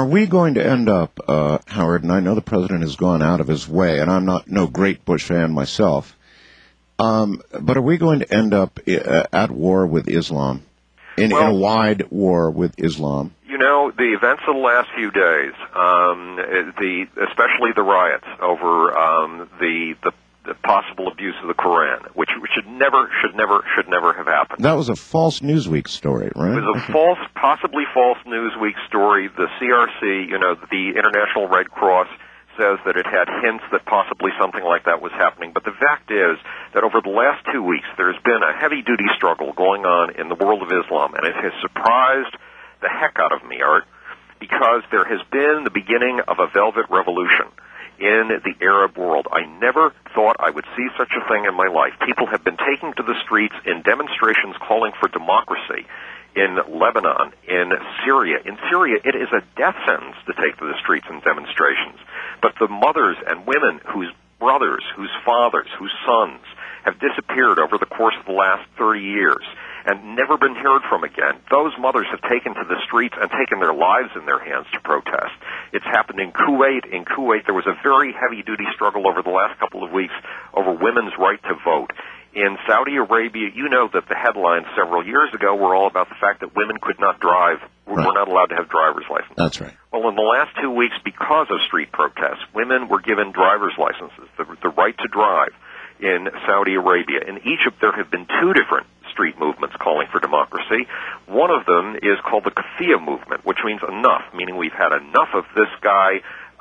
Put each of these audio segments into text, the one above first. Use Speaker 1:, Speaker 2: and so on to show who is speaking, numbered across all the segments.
Speaker 1: Are we going to end up, Howard, and I know the president has gone out of his way, and I'm not no great Bush fan myself, but are we going to end up at war with Islam, in a wide war with Islam?
Speaker 2: You know, the events of the last few days, especially the riots over the possible abuse of the Quran, which should never have happened.
Speaker 1: That was a false Newsweek story, right?
Speaker 2: It was a possibly false Newsweek story. The CRC, the International Red Cross, says that it had hints that possibly something like that was happening. But the fact is that over the last 2 weeks, there's been a heavy-duty struggle going on in the world of Islam, and it has surprised the heck out of me, Art, because there has been the beginning of a velvet revolution in the Arab world. I never thought I would see such a thing in my life. People have been taking to the streets in demonstrations calling for democracy in Lebanon, in Syria. In Syria, it is a death sentence to take to the streets in demonstrations. But the mothers and women whose brothers, whose fathers, whose sons have disappeared over the course of the last 30 years and never been heard from again, those mothers have taken to the streets and taken their lives in their hands to protest. It's happened in Kuwait. In Kuwait, there was a very heavy-duty struggle over the last couple of weeks over women's right to vote. In Saudi Arabia, you know that the headlines several years ago were all about the fact that women could not drive, were not allowed to have driver's licenses.
Speaker 1: That's right.
Speaker 2: Well, in the last 2 weeks, because of street protests, women were given driver's licenses, the right to drive in Saudi Arabia. In Egypt, there have been two different street movements calling for democracy. One of them is called the Kafia movement, which means enough, meaning we've had enough of this guy,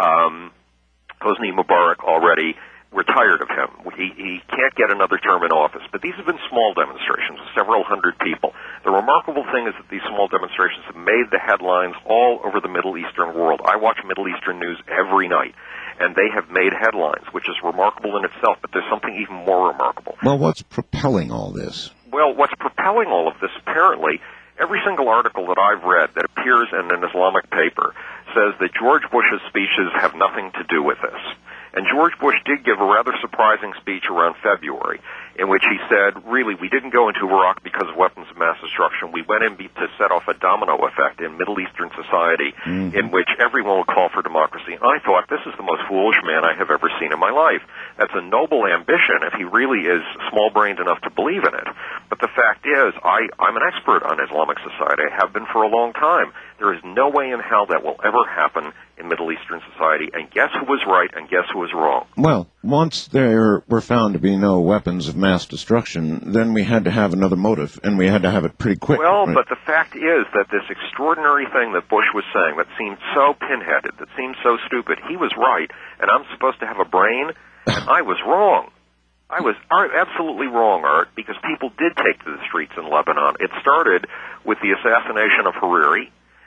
Speaker 2: Hosni Mubarak, already. We're tired of him. He can't get another term in office. But these have been small demonstrations of several hundred people. The remarkable thing is that these small demonstrations have made the headlines all over the Middle Eastern world. I watch Middle Eastern news every night, and they have made headlines, which is remarkable in itself, but there's something even more remarkable.
Speaker 1: Well, what's propelling all this?
Speaker 2: Well, what's propelling all of this, apparently, every single article that I've read that appears in an Islamic paper says that George Bush's speeches have nothing to do with this. And George Bush did give a rather surprising speech around February in which he said, really, we didn't go into Iraq because of weapons of mass destruction. We went in to set off a domino effect in Middle Eastern society in which everyone will call for democracy. And I thought, this is the most foolish man I have ever seen in my life. That's a noble ambition if he really is small-brained enough to believe in it. But the fact is, I'm an expert on Islamic society. I have been for a long time. There is no way in hell that will ever happen in Middle Eastern society. And guess who was right and guess who was wrong?
Speaker 1: Well, once there were found to be no weapons of mass destruction, then we had to have another motive, and we had to have it pretty quick.
Speaker 2: Well,
Speaker 1: right?
Speaker 2: But the fact is that this extraordinary thing that Bush was saying that seemed so pinheaded, that seemed so stupid, he was right, and I'm supposed to have a brain, and I was wrong. I was absolutely wrong, Art, because people did take to the streets in Lebanon. It started with the assassination of Hariri,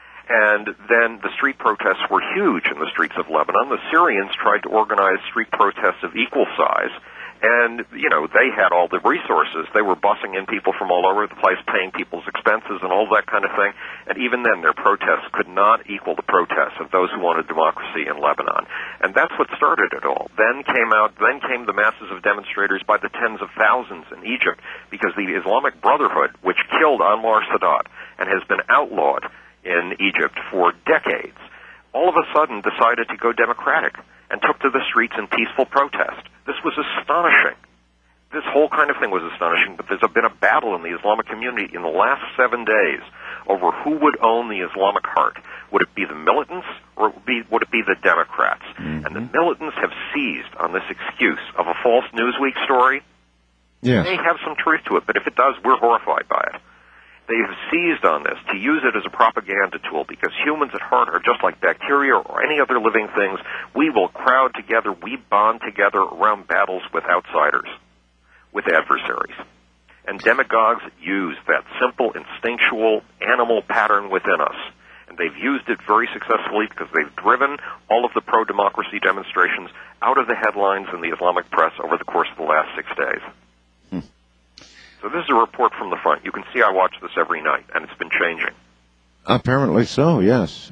Speaker 2: and then the street protests were huge in the streets of Lebanon. The Syrians tried to organize street protests of equal size, and, they had all the resources. They were bussing in people from all over the place, paying people's expenses and all that kind of thing, and even then their protests could not equal the protests of those who wanted democracy in Lebanon. And that's what started it all. Then came the masses of demonstrators by the tens of thousands in Egypt, because the Islamic Brotherhood, which killed Anwar Sadat and has been outlawed in Egypt for decades, all of a sudden decided to go democratic and took to the streets in peaceful protest. This was astonishing. This whole kind of thing was astonishing, but there's been a battle in the Islamic community in the last 7 days over who would own the Islamic heart. Would it be the militants, or would it be the Democrats? And the militants have seized on this excuse of a false Newsweek story.
Speaker 1: Yes.
Speaker 2: It may have some truth to it, but if it does, we're horrified by it. They have seized on this to use it as a propaganda tool, because humans at heart are just like bacteria or any other living things. We will crowd together, we bond together around battles with outsiders, with adversaries. And demagogues use that simple, instinctual, animal pattern within us. And they've used it very successfully because they've driven all of the pro-democracy demonstrations out of the headlines in the Islamic press over the course of the last 6 days. So this is a report from the front. You can see I watch this every night, and it's been changing.
Speaker 1: Apparently so, yes.